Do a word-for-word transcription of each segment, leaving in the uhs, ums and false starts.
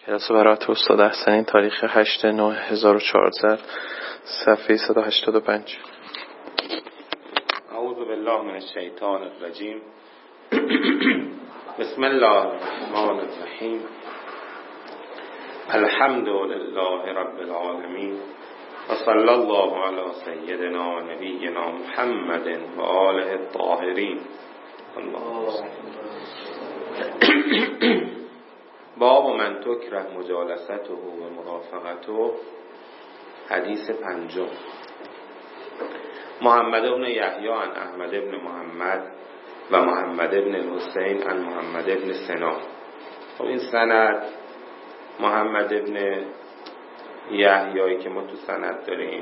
کلاس برات استاد احسنی تاریخ هشت نه هزار و چهارصد صفحه صد و هشتاد و پنج. اعوذ بالله من الشیطان الرجیم. بسم الله الرحمن الرحیم. الحمد لله رب العالمین و صلی الله علی سیدنا و نبینا محمد و آله الطاهرین. باب من تکره مجالسته و مرافقته. حدیث پنجم. محمد بن یحیی عن احمد بن محمد و محمد بن الحسین عن محمد بن سنا. خب این سند محمد بن یحیی که ما تو سند داریم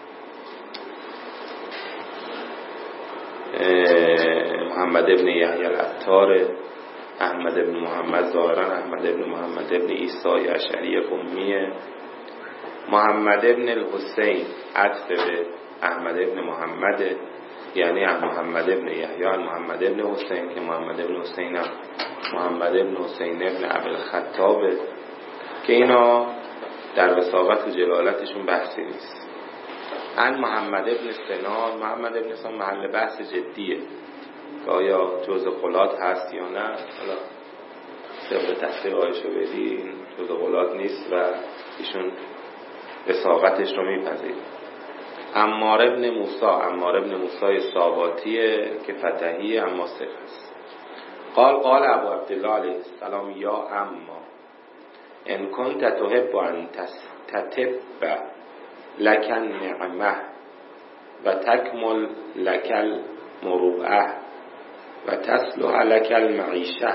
محمد بن یحیی العطار، احمد بن محمد ظاهرا احمد بن محمد بن عیسی اشعری قمیه، محمد بن الحسین عطف به احمد بن محمد، یعنی محمد بن یحیی محمد بن حسین که محمد بن حسین هم محمد بن حسین بن ابوالخطاب که اینا در وساقت و جلالتشون بحثی نیست. عن محمد بن سنان. محمد بن سنان محل بحث جدیه که آیا جزء غلات هست یا نه. حالا طبق تحقیق آیشو بدی این جزء غلات نیست و ایشون وساقتش رو میپذیر. عمار ابن موسی. عمار ابن موسی ساواطیه که فتحی اما ثقه است. قال قال ابو عبدالله علیه السلام یا اما ان کنت تحب ان تتب لک النعمه و تکمل لک المروءه و تصلح لک المعیشه.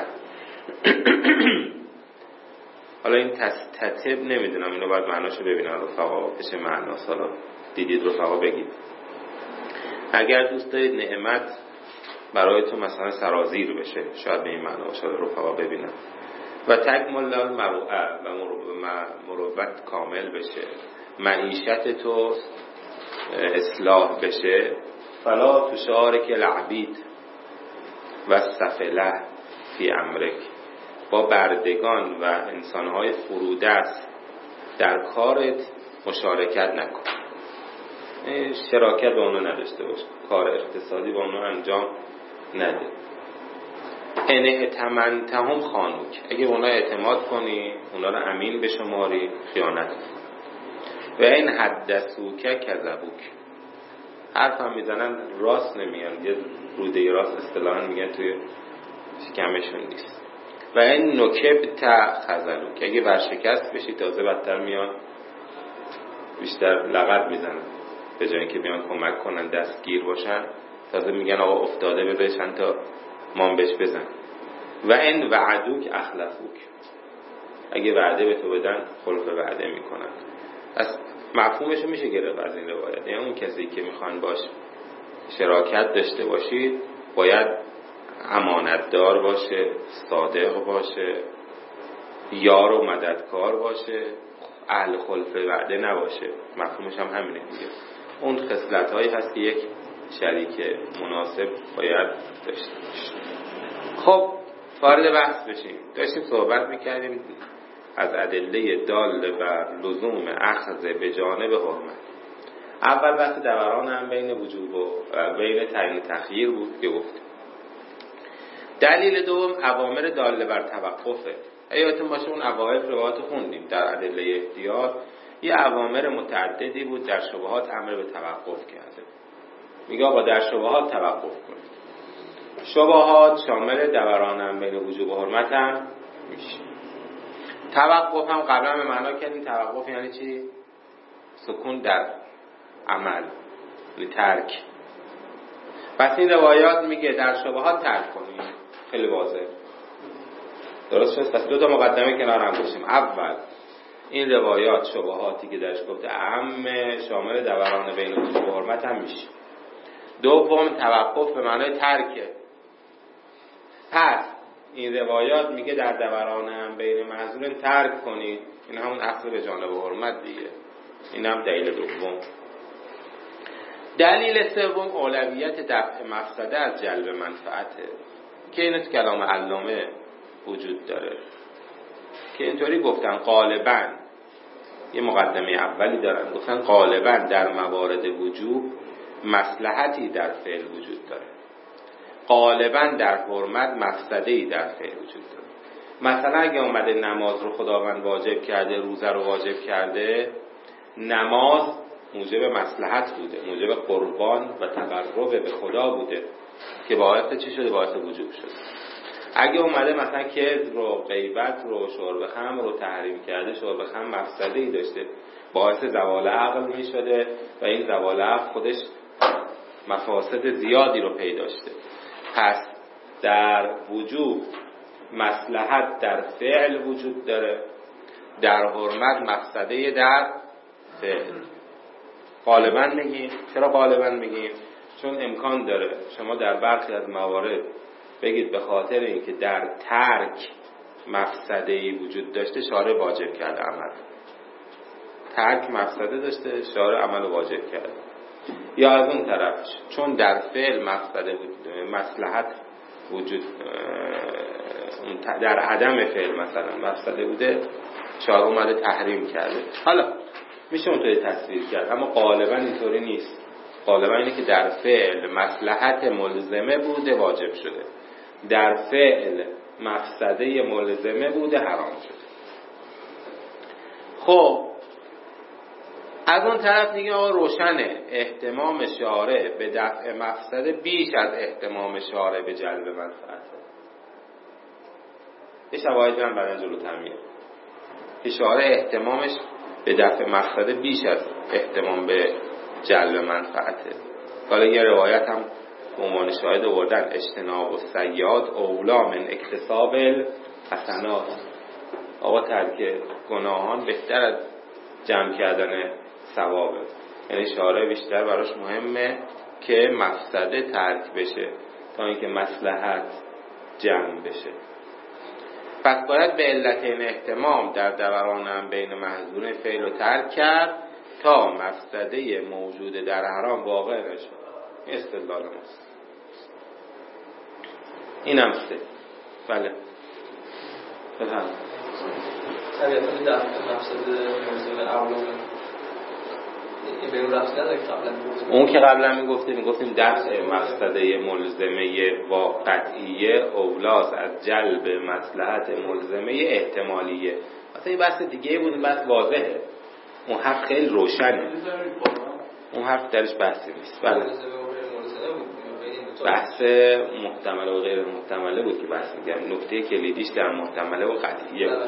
حالا این تستتب نمیدونم، اینو باید معناشو ببینن رفقا بشه معناست. حالا دیدید رفقا بگید. اگر دوست دارید نعمت برای تو مثلا سرازیر بشه، شاید به این معنا باشه، رفقا ببینن. و تکمل المروءه و مروت کامل بشه، معیشت تو اصلاح بشه. فلا تشارک العبید و سفله فی امرک. با بردگان و انسانهای فرودست در کارت مشارکت نکن، شراکت با اونو نداشته باش، کار اقتصادی با اونو انجام نده. ان ائتمنتهم خانوک. اگه اونا اعتماد کنی، اونا رو امین بشماری، خیانت کن. و این حدثوک کذبوک. حرف هم میزنن راست نمیگن، یه روده راست اصطلاحاً میگن توی شکمشون نیست. و این نکبت خذلوک. اگه ورشکست بشی تازه بدتر میان بیشتر لغت میزنن، به جای اینکه بیان کمک کنن دستگیر باشن تازه میگن آقا افتاده بده چند تا مان بهش بزن. و این وعدوک اخلفوک. اگه وعده به تو بدن خلف وعده میکنن. از مفهومش میشه گرفت از این روایت، یعنی اون کسی که میخوان باش شراکت داشته باشید باید امانتدار باشه، صادق باشه، یار و مددکار باشه، اهل خلف وعده نباشه. مفهومش هم همینه دیگه. اون خصلت‌هایی هست که یک شریک مناسب باید داشته باشه. خب وارد بحث بشیم. داشتیم صحبت میکردیم از ادله دال بر لزوم اخذ به جانب حرمت. اول بحث دوران هم بین وجوب و بین تعیین تخییر بود که گفتیم. دلیل دوم اوامر داله بر توقفه. یادتون باشه اون اوائل روایات خوندیم در ادله احتیاط یه اوامر متعددی بود، در شبهات امر به توقف کرده. میگه آقا در شبهات توقف کنید. شبهات شامل دوران هم بین وجوب و حرمت هم میشه. توقف هم قبلا به معنا کردیم. توقف یعنی چی؟ سکون در عمل، یعنی ترک. پس این روایات میگه در شبهات ترک کنید. خیلی واضح، درست شد؟ پس دو تا مقدمه کنار هم باشیم. اول این روایات شبهاتی که درش گفته عامه شامل دوران بین وجوب و حرمت هم میشه. دوم توقف به معنای ترکه. پس این روایات میگه در دوران هم بین معذورین ترک کنید. این همون اصل به جانب حرمت دیگه. این هم دلیل دوم. دلیل سوم اولویت دفع مفسده از جلب منفعته که این از کلام علامه وجود داره. که اینطوری گفتن غالباً، یه مقدمه اولی دارن، گفتن غالباً در موارد وجوب مصلحتی در فعل وجود داره، غالباً در حرمت مفسده‌ای در فعل وجود داره. مثلا اگه اومده نماز رو خداوند واجب کرده، روزه رو واجب کرده، نماز موجب مصلحت بوده، موجب قربان و تقرب به خدا بوده که باعث چی شده؟ باعث وجوب شده. اگه اومده مثلا کذب رو، غیبت رو، شرب خمر رو تحریم کرده، شرب خمر مفسده‌ای داشته، باعث زوال عقل می شده و این زوال عقل خودش مفاسد زیادی رو پی داشته. پس در وجوب مصلحت در فعل وجود داره، در حرمت مفسده در فعل. غالباً میگیم. چرا غالباً میگیم؟ چون امکان داره شما در برخی از موارد بگید به خاطر اینکه در ترک مفسده‌ای وجود داشته شارع واجب کرده عمل، ترک مفسده داشته شارع عمل واجب کرده. یا از اون طرف چون در فعل مفسده مصلحت وجود در عدم فعل مثلا مفسده بوده، شارع اومده تحریم کرده. حالا میشه اونطوری تصویر کرد، اما غالبا اینطوری نیست. غالبا اینه که در فعل مصلحت ملزمه بوده واجب شده، در فعل مفسده ملزمه بوده حرام شده. خب از اون طرف دیگه آقا روشنه اهتمام شارع به دفع مفسده بیش از اهتمام شارع به جلب منفعته. یه شواهد هم بعداً جلوتر میاد که شارع اهتمامش به دفع مفسده بیش از اهتمام به جلب منفعته. حالا یه روایت هم به عنوان شاهد آوردن اجتناب السیئات اولی من اکتساب الحسنات. آقا ترک گناهان بهتر از جمع کردن ثوابه. یعنی شارع بیشتر براش مهمه که مفسده ترک بشه تا اینکه مصلحت جمع بشه. پس باید به علت این اهتمام در دوران هم بین محظورین فعل و ترک کرد تا مفسده موجود در حرام واقع نشد. این استدلال ماست. این هم سه. بله بفهم طبیعتا در مفسده موجود اولون به اون رفت نداره که قبلا اون که قبلا میگفتیم میگفتیم دفع مفسده ملزمه واقعیه اولاس از جلب مصلحت ملزمه احتمالیه. مثلا این بحث دیگه بود، بحث واضحه، اون حرف خیلی روشنه، اون حرف درش بحثی نیست. بله بحث محتمل و غیر محتمله بود که بحث میگم. نکته کلیدیش در محتمله و قطعیه بود.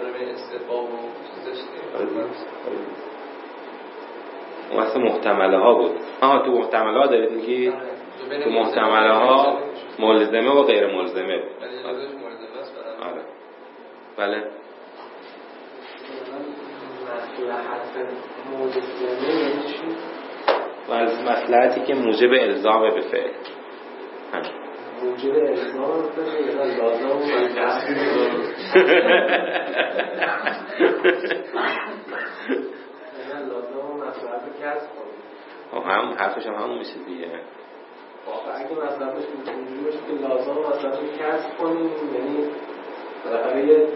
اون اصلا محتمله ها بود. آها تو محتمله ها دارید میگی؟ تو محتمله ها ملزمه و غیر ملزمه بود. آره بله. و از مصلحتی که موجب الزام به فعل موجب الزام به فعل یا لازم و هم حرفش هم همون میشه دیگه. اگه مصرفش اینجوری باشه که لازم مصرف کسب کنیم، یعنی بالاخره یه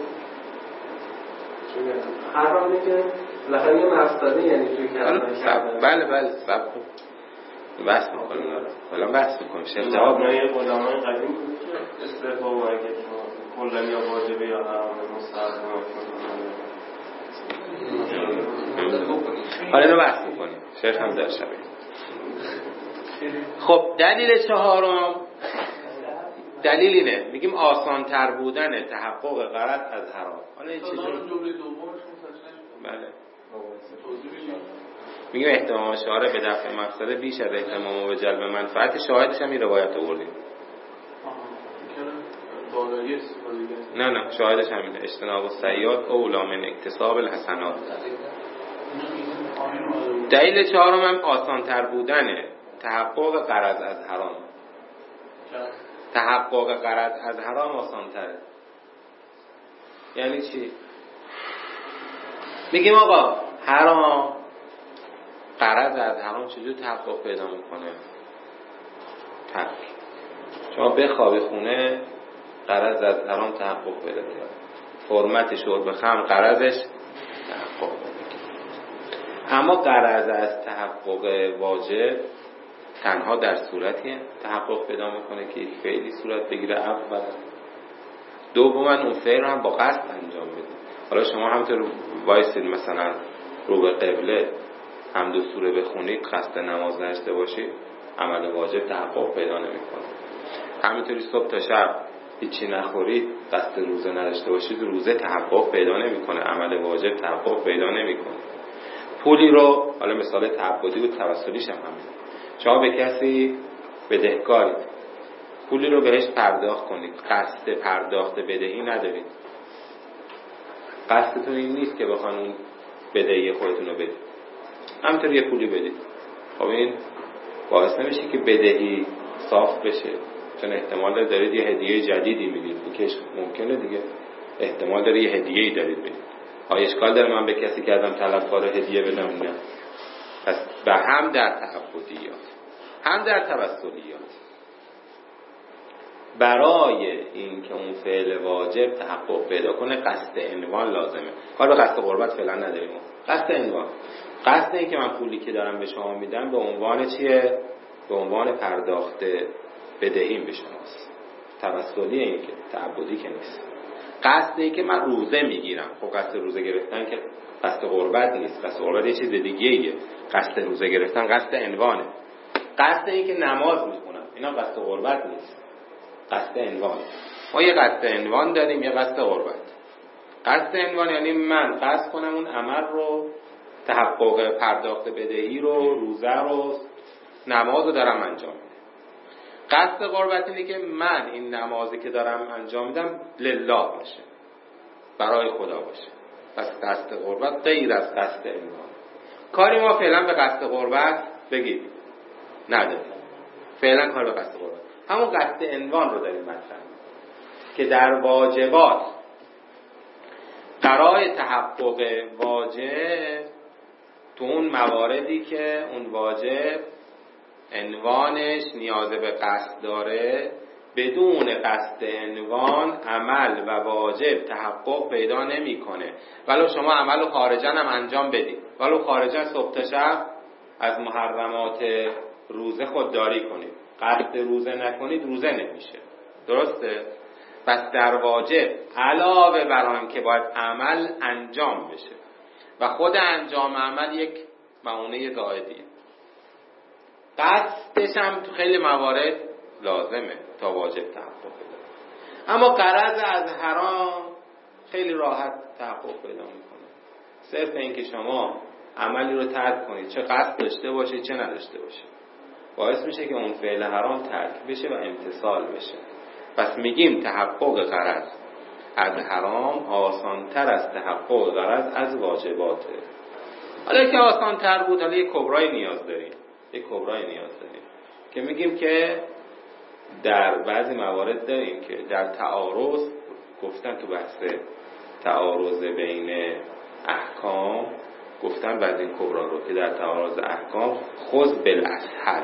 حرفم اینه که بالاخره یه مفسده یعنی توی کسب کردن. بله بله سب کن بحث میکنیم. حالا بحث میکنیم. شیخ جواب نه یه قدمای قدیم بود که استحباب و اگه کلا یا واجبه یا حرام مستحب حالا اینو بحث میکنیم. شیخ هم در شبه. خب دلیل چهارم دلیل اینه میگیم آسان تر بودن تحقق غرض از حرام. حالا این چیزی بله میگیم اهتمام شارع به دفع مفسده بیش از اهتمام به جلب منفعت. شاهدش هم این روایت آوردیم. نه نه شاهدش همینه اجتناب السیئات اولی من اکتساب الحسنات. دلیل چهارم هم آسان تر بودن تحقق غرض از حرام. تحقق غرض از حرام آسان تره. یعنی چی؟ میگیم آقا حرام غرض از حرام چجور تحقق پیدا میکنه؟ ترک. شما بخوابی خونه غرض از حرام تحقق پیدا کرد. حرمت شرب خمر غرضش تحقق. اما غرض از تحقق واجب تنها در صورتی تحقق پیدا میکنه که یک فعلی صورت بگیره اولا، دوما اون فعل رو هم با قصد انجام بده. حالا شما همونطور وایسید مثلا رو به قبله حمد و سوره بخونید قصد نماز نداشته باشید، عمل واجب تحقق پیدا نمیکنه. همینطوری صبح تا شب هیچی نخورید قصد روزه نداشته باشید، روزه تحقق پیدا نمیکنه، عمل واجب تحقق پیدا نمیکنه. پولی رو، حالا مثال تعبدی و توسلیش هم همین، شما به کسی بدهکارید، پولی رو بهش پرداخت کنید، قصد پرداخت بدهی ندارید، قصدتون این نیست که بخوان اون بدهی خودتون رو بدید، همینطور یه پولی بدید. خب این باعث نمیشه که بدهی صاف بشه، چون احتمال دارید یه هدیه جدیدی میدید، که ممکنه دیگه احتمال داره یه هدیه‌ای دارید بدید. آیا اشکال داره من به کسی کردم طلبکار هدیه بدم؟ نه. پس به هم در تعبدیات هم در توسلیات برای این که اون فعل واجب تحقق پیدا کنه قصد عنوان لازمه. کار به قصد قربت فعلا نداریم. قصد عنوان، قصد این که من پولی که دارم به شما میدم به عنوان چیه؟ به عنوان پرداخت بدهیم به شماست. توسلی این که تعبدی که نیست. قصد این که من روزه میگیرم، خب قصد روزه گرفتن که قصد قربت نیست، قصد قربت یه چیز دیگه ایه. قصد روزه گرفتن قصد عنوانه. قصد این که نماز میخونم اینا قصد قربت نیست، قصد عنوان. ما یه قصد عنوان داریم، یه قصد قربت. قصد عنوان یعنی من قصد کنم اون عمل رو، تحقق پرداخت بدهی رو، روزه رو، نماز رو دارم انجام میدم. قصد قربت اینه که من این نمازی که دارم انجام میدم لله باشه، برای خدا باشه. پس قصد قربت غیر از قصد عنوان. کاری ما فعلا به قصد قربت بگید نداریم، فعلا کار به قصد قربت، همون قصد عنوان رو داریم مطرح که در واجبات برای تحقق واجب تو اون مواردی که اون واجب عنوانش نیاز به قصد داره، بدون قصد عنوان عمل و واجب تحقق پیدا نمیکنه. ولو شما عمل خارجا هم انجام بدید، ولو خارجا صبح تا شب از محرمات روزه خودداری کنید، قصد روزه نکنید روزه نمیشه. درسته؟ پس در واجب علاوه بر آن که باید عمل انجام بشه و خود انجام عمل یک معونه زائدیه، قصدش هم تو خیلی موارد لازمه تا واجب تحقق پیدا کنه. اما غرض از حرام خیلی راحت تحقق پیدا میکنه. صرف این که شما عملی رو ترک کنید، چه قصد داشته باشه چه نداشته باشه، باعث میشه که اون فعل حرام ترک بشه و امتثال بشه. پس میگیم تحقق غرض از حرام آسانتر از تحقق غرض از واجباته. حالا که آسانتر بود، حالا یک کبرای نیاز داریم، یک کبرای نیاز داریم که میگیم که در بعضی موارد داریم که در تعارض، گفتن تو بحث تعارض بین احکام، گفتن بعضی این کبرا رو که در تعارض احکام خذ بالاسهل،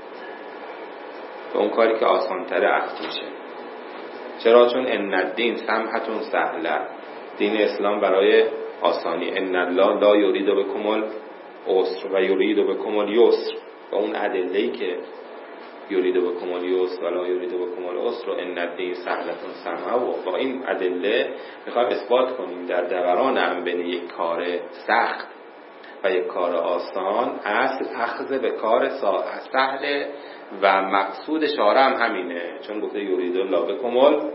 به اون کاری که آسانتر اخذ میشه. چرا؟ چون ان الدین سمحتون سهله، دین اسلام برای آسانی. ان الله لا یرید بکم العسر و یرید بکم الیسر، و اون ادله‌ای که یرید بکم الیسر و لا یرید بکم العسر و ان الدین سهلتون سمحه، و با این ادله میخوایم اثبات کنیم در دوران هم بین یک کار سخت و یک کار آسان اصل اخذ به کار سهل و مقصود شارع هم همینه، چون گفته یرید الله بکم الیسر.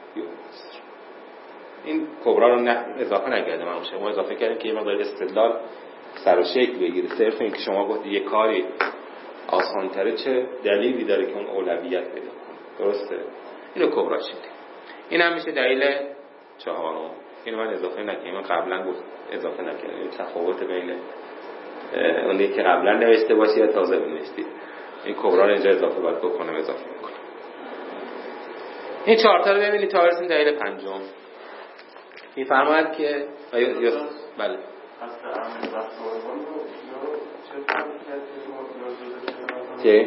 این کبرا رو نه اضافه نکردم، من شما اضافه کردیم که یه مقدار استدلال سر و شکل بگیره. صرف این که شما گفتی یه کاری آسان‌تره، چه دلیلی داره که اون اولویت پیدا کنه؟ درسته؟ اینو کبرا شد. این هم میشه دلیل چهارم. اینو من اضافه نکردم، من قبلا گفت اضافه نکردم. این تفاوت بین اونی که قبلا نوشته باشی یا تازه بنوشتی، این کبرا رو اینجا اضافه باید بکنم، اضافه میکنم. این چهار تا رو ببینید تا برسیم دلیل پنجم. این فرماید که یا بله چه؟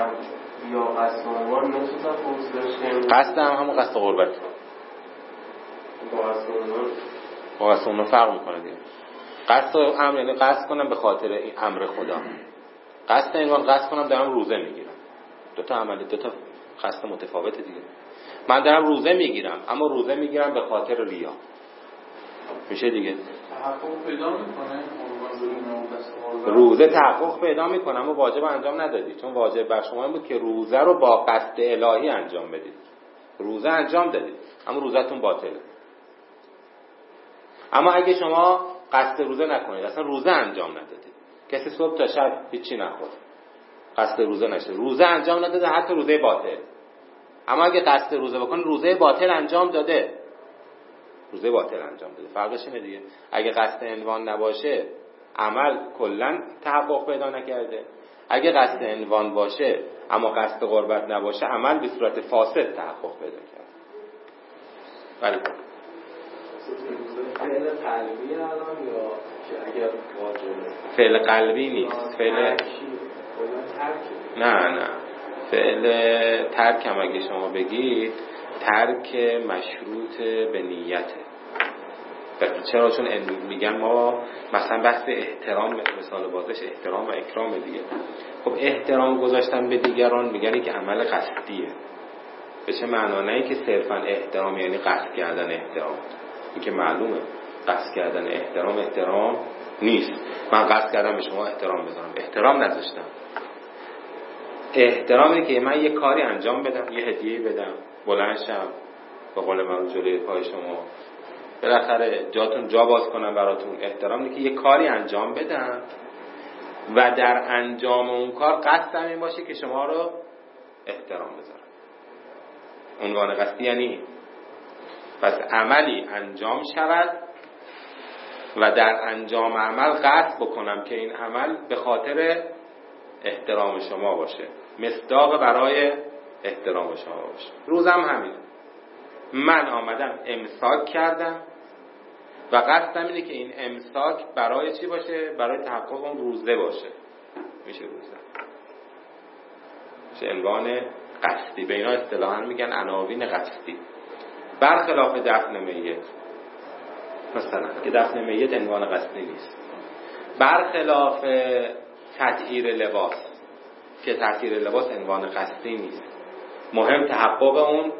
قصد هم همون قصد قربت. با قصد عنوان با قصد عنوان فرق میکنه دیگه. قصد امر یعنی قصد کنم به خاطر این امر خدا. قصد عنوان قصد کنم دارم روزه میگیرم. دو تا عمل، دو تا قصد متفاوته دیگه. من دارم روزه میگیرم اما روزه میگیرم به خاطر ریا. میشه دیگه. تحقق پیدا میکنه روزه تحقق پیدا میکنه اما واجب انجام ندادی، چون واجب بر شما این بود که روزه رو با قصد الهی انجام بدید. روزه انجام دادید اما روزتون باطله. اما اگه شما قصد روزه نکنید، اصلا روزه انجام ندادید، کسی صبح تا شب هیچی نخورد، قصد روزه نشه، روزه انجام نداده، حتی روزه باطل. اما اگه قصد روزه بکنید، روزه باطل انجام داده، روزه باطل انجام داده. فرقش اینه دیگه. اگه قصد عنوان نباشه عمل کلا تحقق پیدا نکرده، اگه قصد عنوان باشه اما قصد قربت نباشه عمل به صورت فاسد تحقق پیدا کرده. بله. فعل قلبی الان یا که اگر واجبه؟ فعل قلبی نیست، فعل نه نه فعل ترک هم اگه شما بگید ترک مشروط به نیته. چرا؟ چون میگن ما مثلا بحث احترام، مثال بازش احترام و اکرام دیگه. خب احترام گذاشتن به دیگران میگن که عمل قصدیه. به چه معنا؟ نه که صرفا احترام یعنی قصد کردن احترام، این که معلومه قصد کردن احترام احترام نیست. من قصد کردم به شما احترام بذارم، احترام نذاشتم. احترام اینه که من یه کاری انجام بدم، یه هدیه بدم، بلند شم به قول من جلوی پای شما، بالاخره جاتون جا باز کنم براتون. احترام اینه که یه کاری انجام بدم و در انجام اون کار قصدم این باشه که شما رو احترام بذارم. عنوان قصدی یعنی پس عملی انجام شود و در انجام عمل قصد بکنم که این عمل به خاطر احترام شما باشه، مصداق برای احترام شما باشه. روزم همین، من آمدم امساک کردم و قصدم اینه که این امساک برای چی باشه؟ برای تحقق اون روزه باشه. میشه روزه، میشه عنوان قصدی. به اینا اصطلاحاً میگن عناوین قصدی. برخلاف دفن میت مثلا که دفن میت عنوان قصدی نیست. برخلاف تطهیر لباس که تطهیر لباس عنوان قصدی نیست. مهم تحقق اون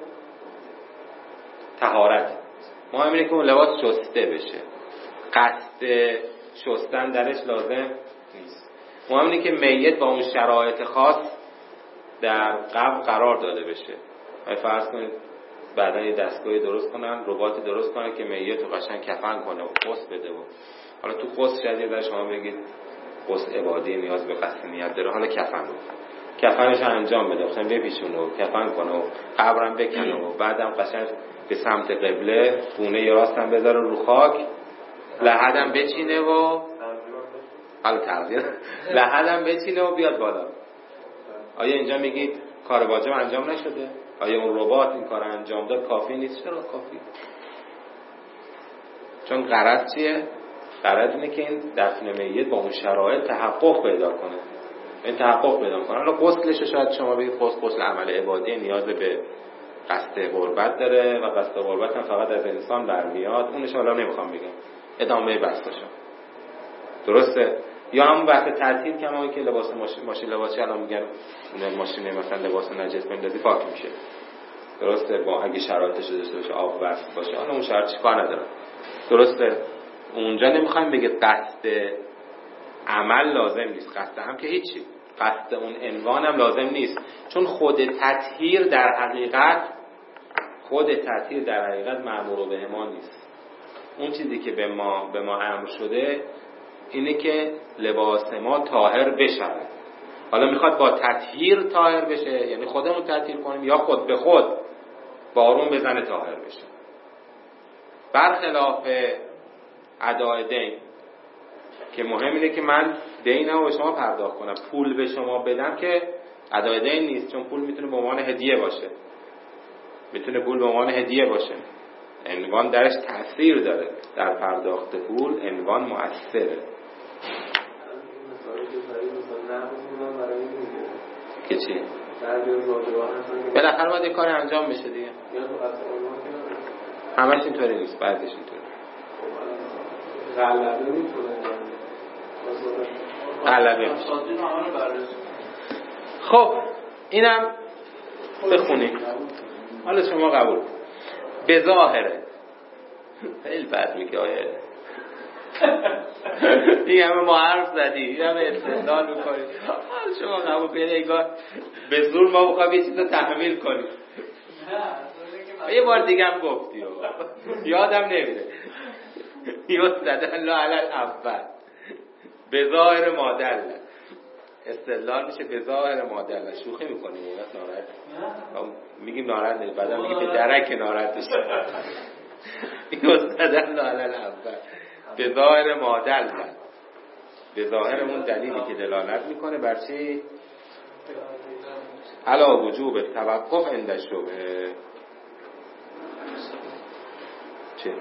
طهارت. مهم اینه که اون لباس شسته بشه، قصد شستن درش لازم نیست. مهم اینه که میت با اون شرایط خاص در قبر قرار داده بشه. فرض کنید بعدا یه دستگاهی درست کنن، رباتی درست کنن که میت رو قشنگ کفن کنه و غسل بده. و حالا تو غسل شاید در شما بگید غسل عبادی نیاز به قصد نیت داره، حالا کفن رو کفنش انجام بده، مثلا بپیچونه و کفن کنه و قبرم بکنه و بعدم قشنگ به سمت قبله گونه راستم بذاره رو خاک، لحدم بچینه و حالا تغییر لحدم بچینه و بیاد بالا. آیا اینجا میگید کار واجب انجام نشده؟ آیا اون ربات این کار انجام داد کافی نیست؟ چرا کافی؟ چون غرض چیه؟ غرض اینه که این دفن میت با اون شرایط تحقق پیدا کنه. این تحقق پیدا کنه. حالا غسلش شاید شما بگید غسل غسل عمل عبادی نیاز به قصد قربت داره و قصد قربت هم فقط از انسان برمیاد. اونش حالا نمیخوام بگم، ادامه بحثشو. درسته؟ یا همون بحث تطهیر که همون که لباس ماشین ماشین لباسی الان میگن اون ماشین مثلا لباس نجس بندازی پاک میشه. درسته؟ با اگه شرایطش داشته باشه، آب وصل باشه، حالا اون شرط چیکار نداره. درسته؟ اونجا نمیخوایم بگید قصد عمل لازم نیست، قصد هم که هیچی، قصد اون عنوان هم لازم نیست، چون خود تطهیر در حقیقت خود تطهیر در حقیقت مأمور به ما نیست. اون چیزی که به ما به ما امر شده اینه که لباس ما طاهر بشه. حالا میخواد با تطهیر طاهر بشه، یعنی خودمون تطهیر کنیم، یا خود به خود بارون بزنه طاهر بشه. برخلاف ادای دین که مهم اینه که من دینمو به شما پرداخت کنم، پول به شما بدم که ادای دین نیست، چون پول میتونه به عنوان هدیه باشه، میتونه پول به عنوان هدیه باشه، عنوان درش تأثیر داره. در پرداخت پول عنوان مؤثره. که چی؟ بالاخره باید یه کاری انجام بشه دیگه. همش اینطوری نیست، بعضیش اینطوری. غلبه میتونه غلبه خب اینم بخونید حالا شما قبول به ظاهره خیلی بد میگه آیه این همه ما حرف زدی این همه استدلال میکنید حالا شما قبول کنید انگار به زور ما بخوایم یه چیز رو تحمیل کنیم. یه بار دیگه هم گفتی یادم نمیره یستدل علی الاول به ظاهر مادل استدلال میشه به ظاهر مادل. شوخی میکنیم اونت ناراحت میگیم ناراحت نید بعدا میگیم به درک ناراحت بشه. یستدل علی الاول به ظاهر مادل به ظاهر اون دلیلی که دلالت میکنه بر چی؟ علا وجوب توقف عند شبهه. چه؟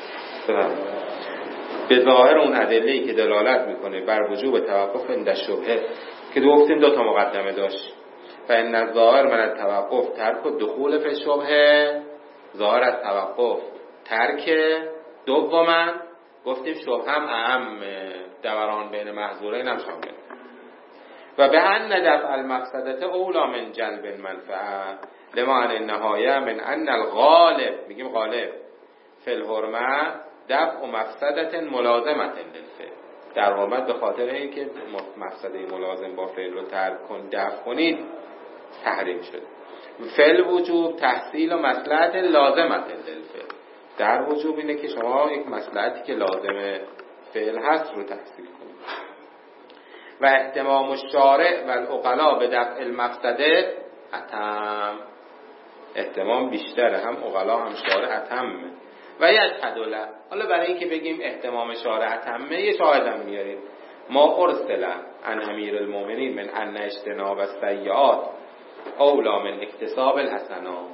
به ظاهر اون ادله‌ای که دلالت میکنه بر وجوب توقف عند شبهه که دو گفتیم دو تا مقدمه داشت. فإن الظاهر من التوقف ترک دخول فی الشبهه، ظاهر از توقف ترک. دوما گفتیم شبهه هم اهم دوران بین محظورین هم شامل و به ان دفع المفسدة اولی من جلب المنفعه لما ان النهایه من ان الغالب میگیم غالب فی الحرمه دفع مفسدة ملازمة للفعل. در حرمت به خاطر اینکه مفسده ملازم با فعل رو ترک کن دفع کنید تحریم شد. فعل وجوب تحصیل و مصلحت لازمة للفعل. در وجوب اینه که شما یک مصلحتی که لازم فعل هست رو تحصیل کنید. و اهتمام الشارع و العقلاء به دفع المفسده اتم، اهتمام بیشتره، هم عقلا هم شارع اتمه. و یشهد له، حالا برای اینکه بگیم اهتمام شارع اتمه یه شاهد هم میاریم. ما ارسل عن امیر المؤمنین من ان اجتناب السیئات اولا من اکتساب الحسنات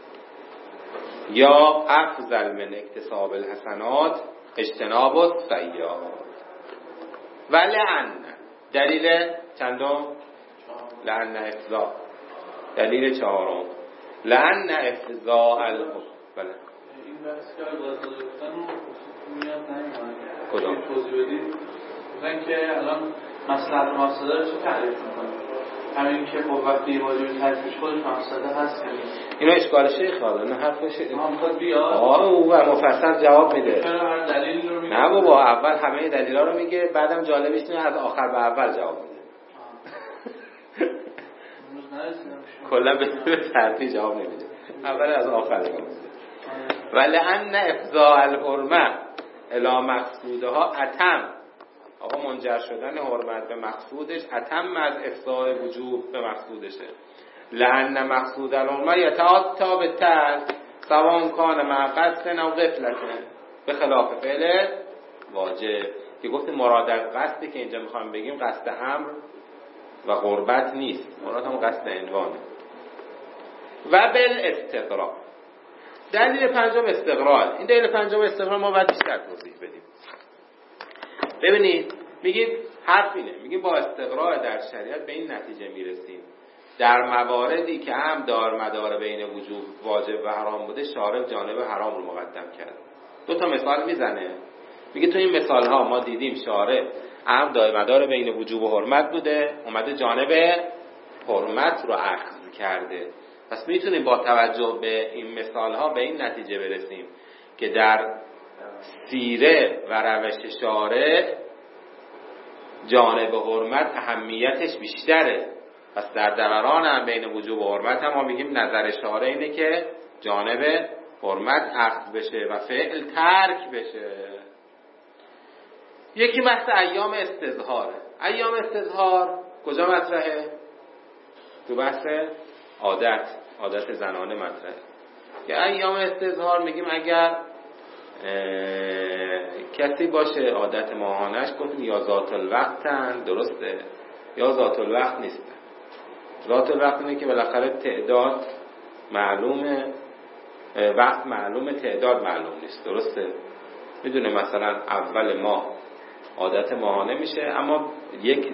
یا افضل من اکتساب الحسنات اجتناب السیئات. و لعن، دلیل چندم؟ لعن افضاء، دلیل چهارم لعن افضاء الحب. بله این بحث که واسه گفتن میاد نمیاد کدام توضیح بدید؟ مثلا که الان مصلحت و مفسده رو چه تعریف می‌کنید؟ همین که خب وقتی واجب تعریفش خودش مفسده هست. اینا اشکال شیخ حالا نه حرفش ما میخواد بیاد آره او مفصل جواب میده. چرا هر دلیل رو میگه؟ نه بابا اول همه دلیلا رو میگه بعدم جالبش اینه از آخر به اول جواب میده. کلا به ترتیب جواب نمیده، اول از آخر جواب میده. ولی ان افضاء الحرمه الی مقصودها اتم، آقا منجر شدن حرمت به مقصودش اتم از افضاء وجوب به مقصودشه. لأن مقصود الحرمه یتعاطی بالترک سواء کان مع قصد او غفلت، به خلاف فعل واجب که گفتیم مراد از قصدی که اینجا میخوام بگیم قصد امر و قربت نیست، مراد هم قصد عنوانه. و بالاستقراء، دلیل پنجم استقرار. این دلیل پنجم استقرار ما باید بیشتر توضیح بدیم. ببینید میگید حرف اینه، میگید با استقرار در شریعت به این نتیجه میرسیم در مواردی که هم دار مدار بین وجوب واجب و حرام بوده شارع جانب حرام رو مقدم کرد. دو تا مثال میزنه، میگه تو این مثال ها ما دیدیم شارع هم دار مدار بین وجوب و حرمت بوده اومده جانب حرمت رو اخذ کرده. پس میتونیم با توجه به این مثال ها به این نتیجه برسیم که در سیره و روش شارع جانب حرمت اهمیتش بیشتره. پس در دوران هم بین وجوب و حرمت هم ما میگیم نظر شارع اینه که جانب حرمت اخذ بشه و فعل ترک بشه. یکی بحث ایام استظهاره. ایام استظهار کجا مطرحه؟ تو بحث عادت، عادت زنانه مطرحه. که ایام استظهار میگیم اگر کسی باشه عادت ماهانش گفتیم یا ذات الوقتن، درسته، یا ذات الوقت نیستن. ذات الوقت اینه که بالاخره تعداد معلومه، وقت معلومه، تعداد معلوم نیست، درسته. میدونه مثلا اول ماه عادت ماهانه میشه اما یک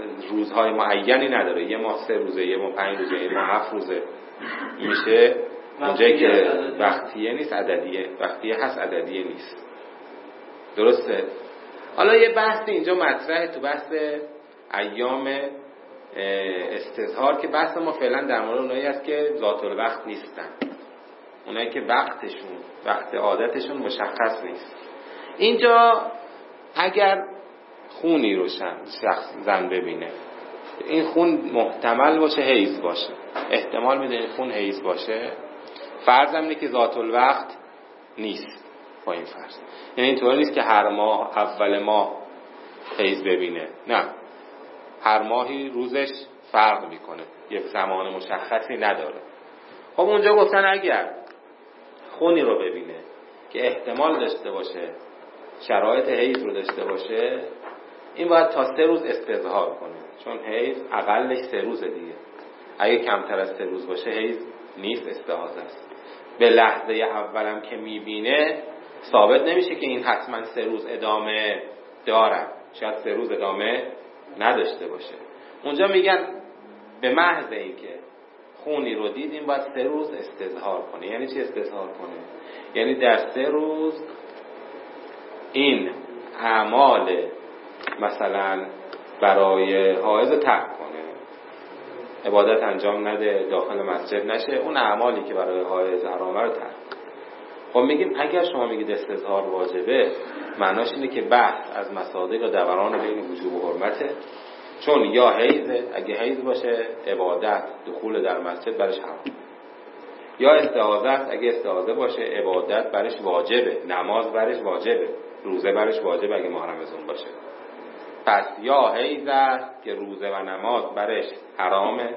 روزهای معینی نداره، یه ماه سه روزه، یه ماه پنج روزه، یه ماه هفت روزه میشه. اونجایی که وقتیه نیست عددیه، وقتیه هست عددیه نیست. درسته؟ حالا یه بحث اینجا مطرحه تو بحث ایام استظهار که بحث ما فعلا در مورد اونایی است که ذات الوقت نیستن، اونایی که وقتشون وقت عادتشون مشخص نیست. اینجا اگر خونی رو شخص زن ببینه، این خون محتمل باشه حیض باشه، احتمال میده این خون حیض باشه، فرض اینه که ذات الوقت نیست با این فرض، یعنی اینطور نیست که هر ماه اول ماه حیض ببینه، نه، هر ماهی روزش فرق میکنه، یک زمان مشخصی نداره. خب اونجا گفتن اگر خونی رو ببینه که احتمال داشته باشه شرایط حیض رو داشته باشه، این باید تا سه روز استظهار کنه، چون حیض اقلش سه روزه دیگه. اگه کمتر از سه روز باشه حیض نیست، استحاضه است. به لحظه اولم که میبینه ثابت نمیشه که این حتما سه روز ادامه داره، شاید سه روز ادامه نداشته باشه. اونجا میگن به محض اینکه خونی رو دید این باید سه روز استظهار کنه. یعنی چی استظهار کنه؟ یعنی در سه روز این اعمال مثلا برای حائض ترک کنه، عبادت انجام نده، داخل مسجد نشه، اون اعمالی که برای حائض حرامه رو ترک. خب میگیم اگر شما میگید استظهار واجبه، معناش اینه که بحث از مصادیق و دوران بین وجوب و حرمته، چون یا حیضه، اگه حیض باشه عبادت دخول در مسجد برش حرام، یا استحاضه است، اگه استحاضه باشه عبادت برش واجبه، نماز برش واجبه، روزه برش واجبه اگه محرم از اون باشه. پس یا حیض است که روزه و نماز برش حرامه،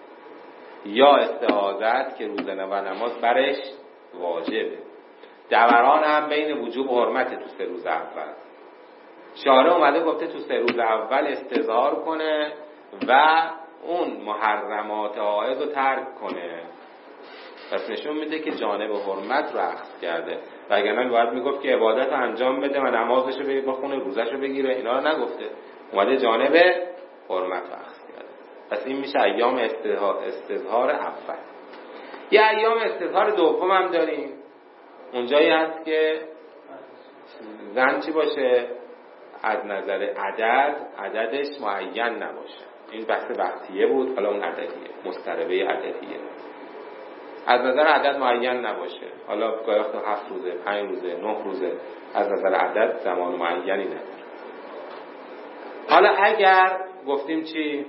یا استحاضه است که روزه و نماز برش واجبه. دوران هم بین وجوب و حرمت تو سه روز اول. شارع اومده گفته تو سه روز اول استظهار کنه و اون محرمات حائض رو ترک کنه. پس نشون میده که جانب حرمت رو اخذ کرده، وگرنه باید میگفت که عبادت رو انجام بده و نمازش رو بخونه، روزش رو بگیره، اینا رو نگفته، اومده جانب حرمت رو اخذ کرده. پس این میشه ایام استظهار اول. یه ایام استظهار دوم هم داریم، اونجایی هست که زن چی باشه؟ از نظر عدد عددش معین نباشه. این بحث وقتیه بود، حالا اون عددیه، مضطربه عددیه. از نظر عدد معین نباشه، حالا گاهی وقتا هفت روزه، پنج روزه، نه روزه، از نظر عدد زمان معینی نداره. حالا اگر گفتیم چی؟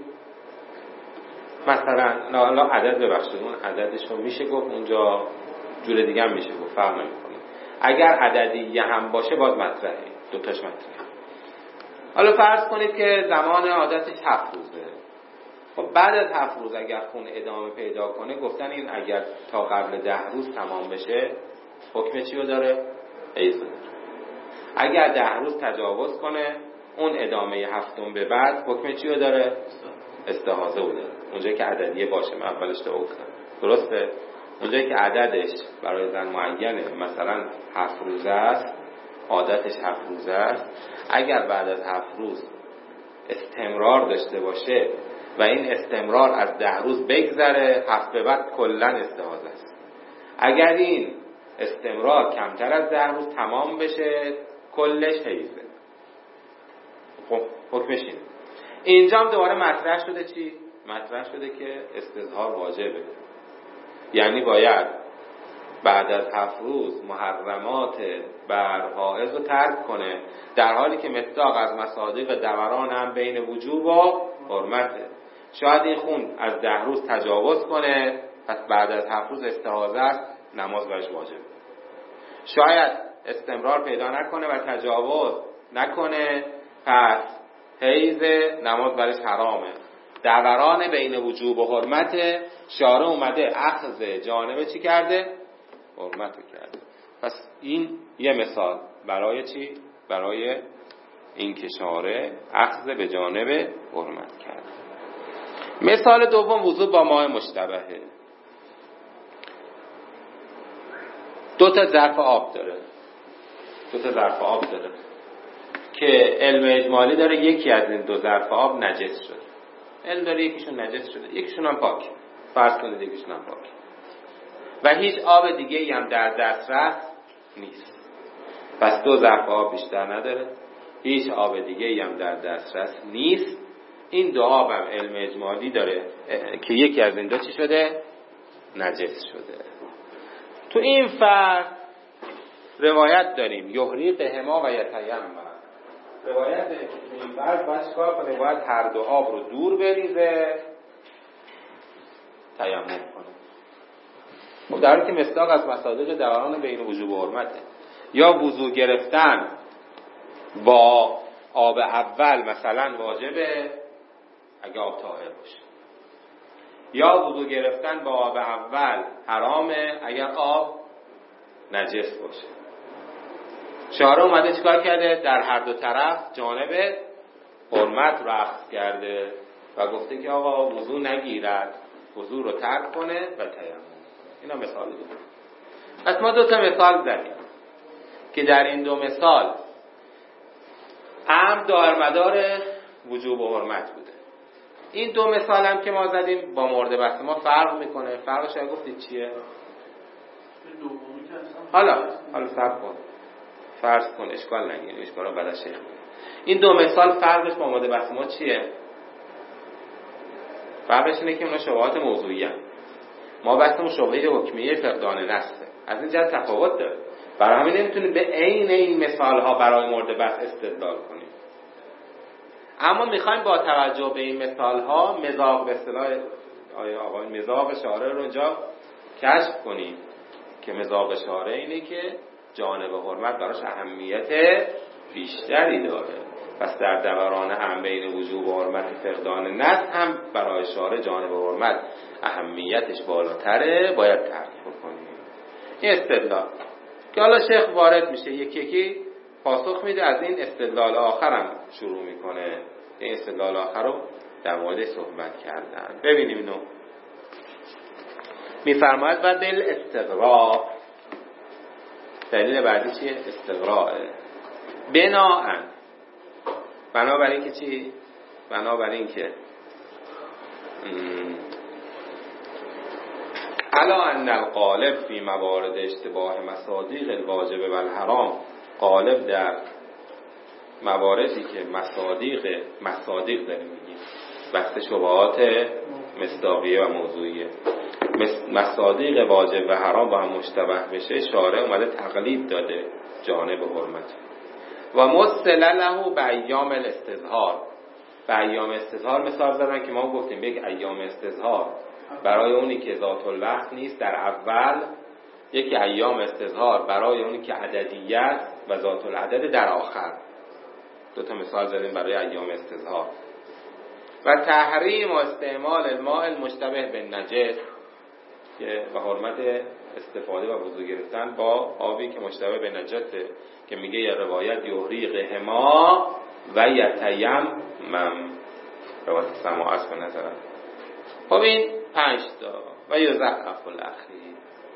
مثلا حالا عدد ببخشید، اون عددش رو میشه گفت اونجا، جور دیگه هم میشه گفت، فرق نمیکنه. اگر عددیه هم باشه باز مطرحه، دوتاش مطرحه. حالا فرض کنید که زمان عادتش هفت روزه. خب بعد از هفت روز اگر خون ادامه پیدا کنه، گفتن این اگر تا قبل ده روز تمام بشه حکم چی رو داره؟ حیض داره. اگر ده روز تجاوز کنه، اون ادامه هفتم به بعد حکم چی رو داره؟ استحاضه رو داره. اونجایی که عددیه باشه، من اولش تو گفتم، درسته؟ اونجایی که عددش برای زن معینه، مثلا هفت روزه است، عادتش هفت روزه است، اگر بعد از هفت روز استمرار داشته باشه و این استمرار از ده روز بگذره، هفت به بعد کلن استحاضه است. اگر این استمرار کمتر از ده روز تمام بشه، کلش حیضه. خب حکمش اینه. اینجا هم دوباره مطرح شده چی؟ مطرح شده که استظهار واجبه، یعنی باید بعد از هفت روز محرمات بر حائض رو ترک کنه، در حالی که مصداق از مصادیق دوران هم بین وجوب و حرمته. شاید این خون از ده روز تجاوز کنه، پس بعد از هفت روز استحاضه است، نماز برش واجبه. شاید استمرار پیدا نکنه و تجاوز نکنه، پس حیض، نماز برش حرامه. دوران بین وجوب و حرمت، شارع اومده اخذ جانب چی کرده؟ حرمت رو کرده. پس این یه مثال برای چی؟ برای این که شارع اخذ به جانب حرمت کرده. مثال دوم وضو با ماء مشتبهه. دو تا ظرف آب داره، دو تا ظرف آب داره که علم اجمالی داره یکی از این دو ظرف آب نجس شده. علم داره یکیشون نجس شده، یکیشون هم پاک. فرض کنید یکیشون هم پاک. و هیچ آب دیگه ای هم در دسترس نیست. پس دو ظرف آب بیشتر نداره، هیچ آب دیگه ای هم در دسترس نیست. این دو آب هم علم اجمالی داره که یکی از این دو چی شده؟ نجس شده. تو این فرق روایت داریم یحریق هما و یتیمم. روایت داریم که تو این فرق باید چیکار کنه؟ باید هر دو آب رو دور بریزه، تیمم کنه. خب در حالی که مصداق از مصادیق دوران بین وجوب و حرمته. یا وضو گرفتن با آب اول مثلا واجبه اگه آب طاهر باشه، یا وضو گرفتن با آب اول حرامه اگر آب نجس باشه. شارع اومده چیکار کرده؟ در هر دو طرف جانب حرمت رخص کرده و گفته که آقا وضو نگیرد، وضو رو ترک کنه و تیمم. اینا مثال دو. پس ما دو تا مثال زدیم که در این دو مثال امر دارمدار وجوب و حرمت بوده. این دو مثال هم که ما زدیم با مورد بحث ما فرق میکنه. فرقش رو گفتید چیه؟ حالا حالا صبر کن، فرض کن، اشکال نگیر، اشکال رو بعد از شیخ کنیم. این دو مثال فرقش با مورد بحث ما چیه؟ فرقش اینه که اونا شبهات موضوعی هم. ما بحثمون شبهه حکمیه فقدان نسخه، از این جهت تفاوت داره. برای همین نمیتونیم به عین این مثال ها برای مورد بحث استدلال کنیم. اما میخوایم با توجه به این مثال ها مذاق به اصطلاح آیا آقا مذاق شارع رو اونجا کشف کنیم که مذاق شارع اینه که جانب حرمت براش اهمیت بیشتری داره. پس در دوران هم بین وجوب و حرمت فقدان نسخ هم برای شارع جانب حرمت اهمیتش بالاتره، باید ترک بکنیم. این استدلال که حالا شیخ وارد میشه یکی یکی پاسخ میده، از این استدلال آخرم شروع میکنه. این استدلال آخر رو در مورد صحبت کردن. ببینیم اینو میفرماید و دل استقراء. دلیل بعدی چیه؟ استقراء. بناءً بنابراین که چی؟ بنابراین که الا ان الغالب فی موارد اشتباه مصادیق الواجب و الحرام، غالب در مواردی که مصادیق مصادیق داریم میگیم بحث شبهات مصداقیه و موضوعیه، مصادیق واجب و حرام با هم مشتبه بشه، شارع اومده تقلید داده جانب حرمت و مصل له به ایام الاستظهار. به ایام استظهار مثال زدن که ما گفتیم یک ایام استظهار برای اونی که ذات الوقت نیست در اول، یکی ایام استظهار برای اونی که عددیت و ذات العدد در آخر. دو تا مثال زدیم برای ایام استظهار. و تحریم و استعمال الماء المشتبه بالنجس که به حرمت استفاده و وضو گرفتن با آبی که مشتبه به نجسه که میگه یا روایت یحریق هما و یتیمم، روایت سماعت به نظرم. خب این پنج تا و یضعف الاخیر.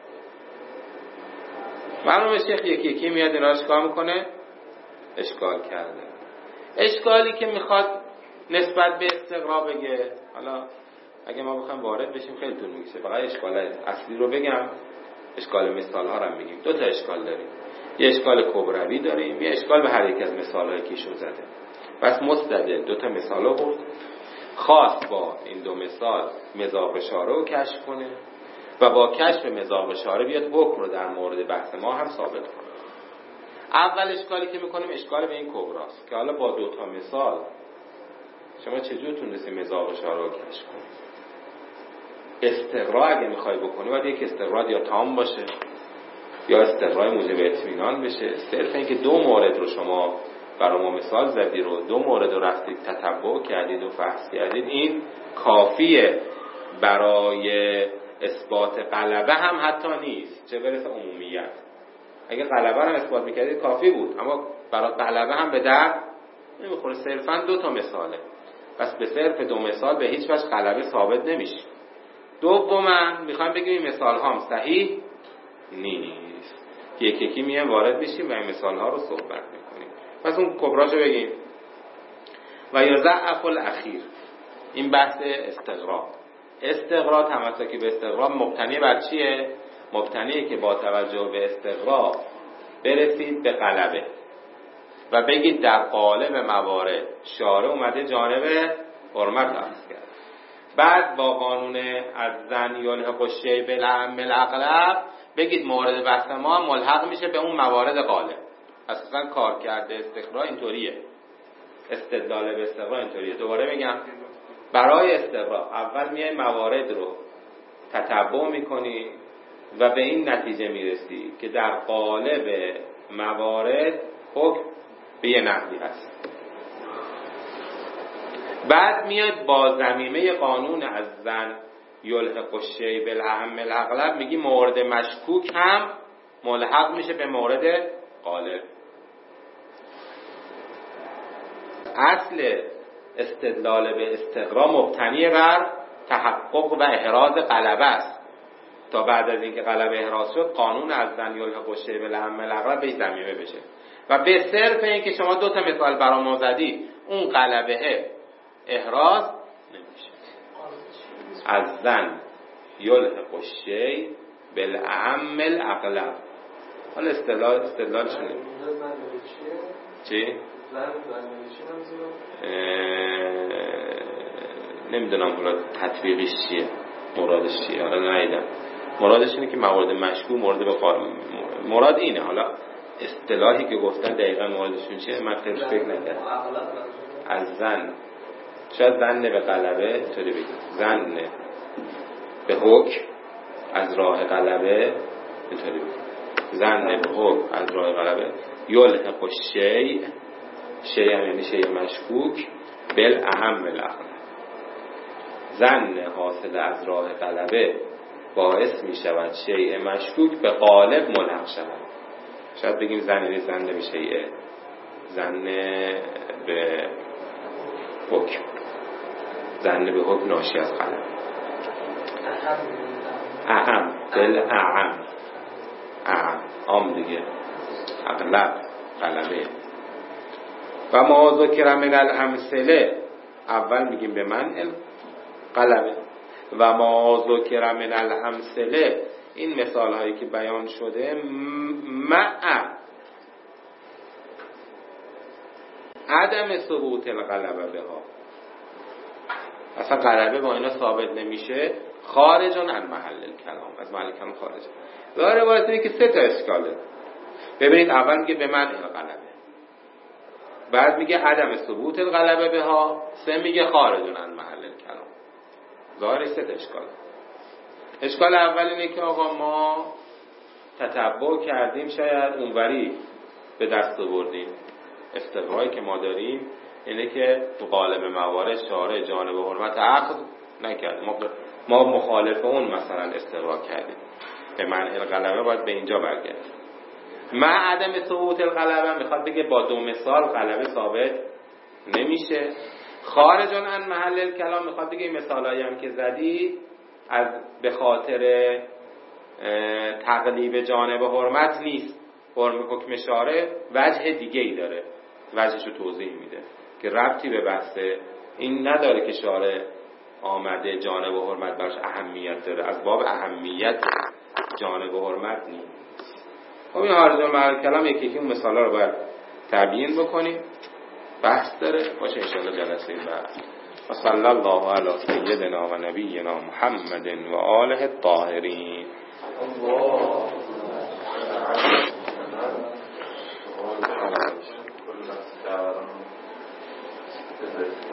معلومه شیخ یکی یکی میاد اینا اشکال میکنه، اشکال کرده. اشکالی که میخواد نسبت به استقراء بگه، حالا اگه ما بخوایم وارد بشیم خیلی طول میکشه، فقط اشکال اصلی رو بگم، اشکال مثال ها رو هم بگیم. دو تا اشکال داریم، یه اشکال کبروی داریم، یه اشکال به هر یک از مثال هایی که ایشون زده. بس مستدل دو تا مثال ها بود، خواست با این دو مثال مذاق شارع رو کشف کنه و با کشف مذاق شارع بیاد حکم رو در مورد بحث ما هم ثابت کنه. اول اشکالی که میکنیم اشکال به این کبراست که حالا با دو تا مثال شما چجور تونستی مذاق شارع رو کشف کنید؟ استقراء اگه میخوای بکنی باید یک استقراء یا تام باشه یا استقراء موجب اطمینان بشه. صرف اینکه دو مورد رو شما برای ما مثال زدی رو دو مورد رو رفتید تتبع کردید و فحص کردید، این کافیه برای اثبات غلبه هم حتی نیست، چه برسه عمومیت. اگه غلبه رو اثبات میکردید کافی بود، اما برای غلبه هم به درد نمیخوره. صرفا دو تا مثاله، پس به صرف دو مثال به هیچ وجه غلبه ثابت نمیشه. دوما میخوایم بگیم این مثال ها هم صحیح نیست که یکی یکی میایم وارد بشیم و این مثال ها رو صحبت میکنیم. پس اون کبراشو بگیم. و یضعف الاخیر، این بحث استقراء. استقراء تمسکی به استقراء مبتنی بر چیه؟ مبتنیه که با توجه به استقرا برسید به غلبه و بگید در قالب موارد شارع اومده جانب حرمت لفظ کرد. بعد با قانون از زن یلحق الشیء بالعم الاغلب بگید مورد بحث ما ملحق میشه به اون موارد غالب. اصلا کار کرده استقرا اینطوریه، استدلال به استقرا اینطوریه. دوباره میگم برای استقرا اول میای موارد رو تتبع میکنی و به این نتیجه میرسی که در قالب موارد حکم به یه نحوی هست. بعد میاد با ضمیمه قانون از زن یلحق الشیء بالعم الاغلب میگی مورد مشکوک هم ملحق میشه به مورد غالب. اصل استدلال به استقرا مبتنی بر تحقق و احراز غلبه است تا بعد از اینکه غلبه احراز شد قانون از زن یلحق الشیء بالعم الاغلب به ضمیمه بشه. و به صرف اینکه شما دو تا مثال برام زدی اون غلبه احراز نمیشه. از زن یلحق الشیء بالعم الاغلب. حالا استدلال استدلالش نمیشه. چی؟ نمیدونم حالا تطبیقش چیه، مرادش چیه، حالا ندیدم. مرادش اینه که موارد مشکوک مورد به قانون مراد اینه. حالا اصطلاحی که گفتن دقیقا موردشون چیه من خیلی فکر نکردم. از زن شاید زن به غلبه طوری بگیم، زن به حکم از راه غلبه اینطوری بگیم، زن به حکم از راه غلبه یلحق الشیء، شیء هم یعنی شیء مشکوک، بالاهم الاغلب، زن حاصل از راه غلبه باعث می شود شیء مشکوک به غالب ملحق شود. شاید بگیم زن یعنی زن به شیء، زن به حکم، زن به حکم ناشی از غلبه. اهم بالاهم اهم عام دیگه، اغلب غلبه. و ما ذکر من الامثله اول میگیم به من غلبه و ما ذکر من الامثله این مثال هایی که بیان شده مع عدم ثبوت الغلبه بها، اصلا غلبه با اینا ثابت نمیشه، خارجن عن محل الکلام، از محل کلام خارج. و روایت اینه که سه تا اشکاله. ببینید اول میگه به من الغلبه، بعد میگه عدم ثبوت الغلبه بها، سه میگه خارجن عن محل الکلام. ظاهرش سه تا اشکاله. اشکال اول اینه که آقا ما تتبع کردیم، شاید اونوری به دست آوردیم. استقرایی که ما داریم اینه که تو قالب موارد شارع جانب حرمت عقد نکرد، ما ما مخالف اون مثلا استقرا کردیم. به معنی الغلبه باید به اینجا برگرد. مع عدم ثبوت الغلبه میخواد بگه با دو مثال غلبه ثابت نمیشه. خارجن عن محل الکلام میخواد بگه این مثالایی هم که زدی از به خاطر تقلیب جانب حرمت نیست، حرم حکم شارع وجه دیگه ای داره، وجهشو توضیح میده که ربطی به بحث این نداره که شارع آمده جانب حرمت براش اهمیت داره، از باب اهمیت جانب حرمت نیست. خب این خارجن محل الکلام یکی یکی اون مثالا رو باید تبیین بکنیم، بحث داره باشه انشاءالله جلسه بعد. و صلی الله علی سیدنا و نبینا محمد و آله الطاهرین. الله